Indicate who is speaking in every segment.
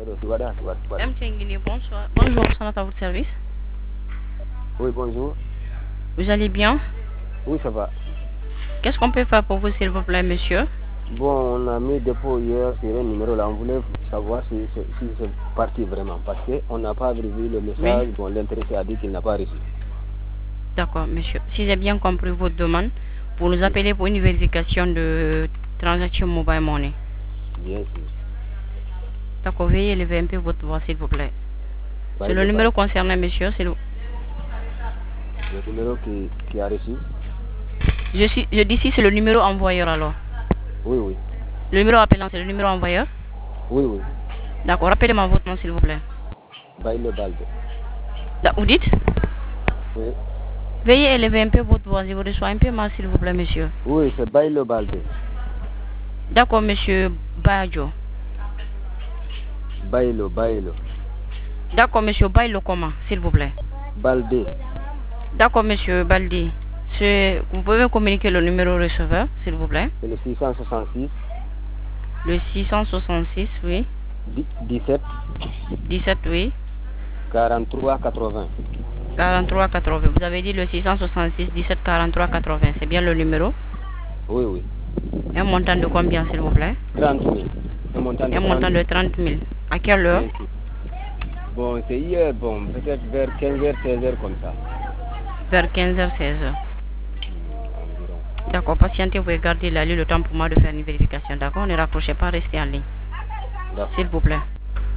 Speaker 1: M. Tchengini, bonsoir. Bonjour, ça va à votre service?
Speaker 2: Oui, bonjour.
Speaker 1: Vous allez bien?
Speaker 2: Oui, ça va.
Speaker 1: Qu'est-ce qu'on peut faire pour vous, s'il vous plaît, monsieur?
Speaker 2: Bon, on a mis dépôt hier sur un numéro là. On voulait savoir si c'est parti vraiment. Parce qu'on n'a pas reçu le message.
Speaker 1: Oui.
Speaker 2: Bon, l'intéressé a dit qu'il n'a pas reçu.
Speaker 1: D'accord, monsieur. Si j'ai bien compris votre demande, vous nous appelez pour une vérification de transaction mobile money.
Speaker 2: Bien sûr.
Speaker 1: D'accord, veuillez élever un peu votre voix, s'il vous plaît.
Speaker 2: Bah,
Speaker 1: C'est le numéro concerné, monsieur. C'est le
Speaker 2: numéro qui a reçu.
Speaker 1: Je dis si c'est le numéro envoyeur alors.
Speaker 2: Oui, oui.
Speaker 1: Le numéro appelant, c'est le numéro envoyeur?
Speaker 2: Oui, oui.
Speaker 1: D'accord, rappelez-moi votre nom, s'il vous plaît.
Speaker 2: Baile Balde.
Speaker 1: Vous dites?
Speaker 2: Oui.
Speaker 1: Veuillez élever un peu votre voix, je vous reçois un peu mal, s'il vous plaît, monsieur.
Speaker 2: Oui, c'est Baile Balde.
Speaker 1: D'accord, monsieur Badjo.
Speaker 2: Bailo.
Speaker 1: D'accord, monsieur Bailo comment, s'il vous plaît?
Speaker 2: Balde.
Speaker 1: D'accord, monsieur Baldi. Vous pouvez me communiquer le numéro receveur, s'il vous plaît?
Speaker 2: C'est le 666.
Speaker 1: Le 666, oui.
Speaker 2: 17.
Speaker 1: 17, oui.
Speaker 2: 43 80.
Speaker 1: 43 80. Vous avez dit le 666 17 43 80. C'est bien le numéro?
Speaker 2: Oui, oui.
Speaker 1: Un montant de combien, s'il vous plaît?
Speaker 2: 30 000. Un montant
Speaker 1: de 30 000. À quelle heure?
Speaker 2: Bon, c'est hier, bon, peut-être vers 15h, 16h comme ça.
Speaker 1: Vers 15h, 16h. D'accord, patientez, vous regardez la ligne, le temps pour moi de faire une vérification. D'accord, ne raccrochez pas, restez en ligne. S'il vous plaît.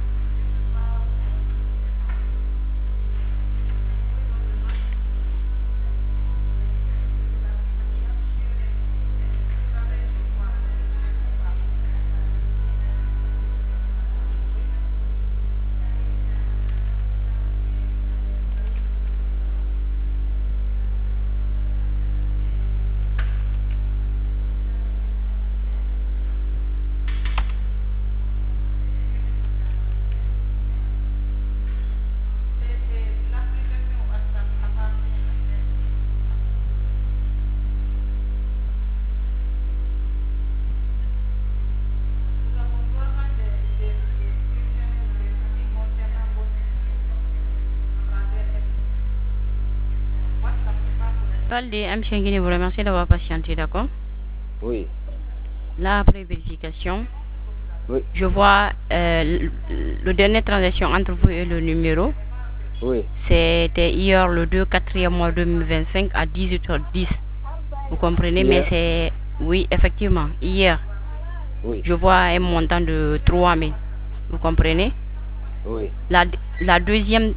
Speaker 1: Baldi, M. Tchengini, vous remercie d'avoir patienté, d'accord?
Speaker 2: Oui.
Speaker 1: Là, après vérification,
Speaker 2: oui.
Speaker 1: Je vois le dernier transaction entre vous et le numéro.
Speaker 2: Oui.
Speaker 1: C'était hier le 2 4e mois 2025 à 18h10. Vous comprenez?
Speaker 2: Hier.
Speaker 1: Mais c'est... Oui, effectivement, hier.
Speaker 2: Oui.
Speaker 1: Je vois un montant de 3 000. Vous comprenez?
Speaker 2: Oui.
Speaker 1: La deuxième...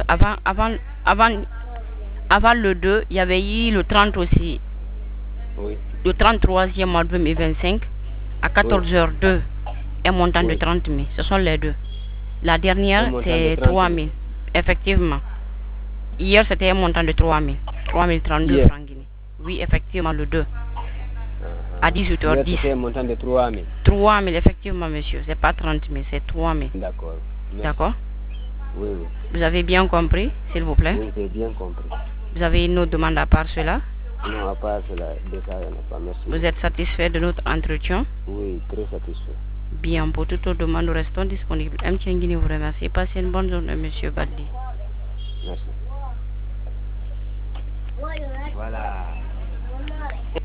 Speaker 1: Avant le 2, il y avait eu le 30 aussi.
Speaker 2: Oui.
Speaker 1: Le 33e mois 2025 à 14h02. Un montant de 30 000. Ce sont les deux. La dernière, c'est 3 000. Effectivement. Hier, c'était un montant de 3 000. 3 032 francs guinéens. Oui, effectivement, le 2. À 18h10.
Speaker 2: C'était un montant de 3 000.
Speaker 1: 3 000, effectivement, monsieur. C'est pas 30 000, c'est 3 000.
Speaker 2: D'accord.
Speaker 1: D'accord?
Speaker 2: Oui, oui.
Speaker 1: Vous avez bien compris, s'il vous plaît?
Speaker 2: Oui, j'ai bien compris.
Speaker 1: Vous avez une autre demande à part cela?
Speaker 2: Non, à part cela, déjà, il n'y en a pas. Merci.
Speaker 1: Vous êtes satisfait de notre entretien?
Speaker 2: Oui, très satisfait.
Speaker 1: Bien, pour toute autre demande, nous restons disponibles. M. Tchengini vous remercie. Passez une bonne journée, monsieur Baldi.
Speaker 2: Merci. Voilà.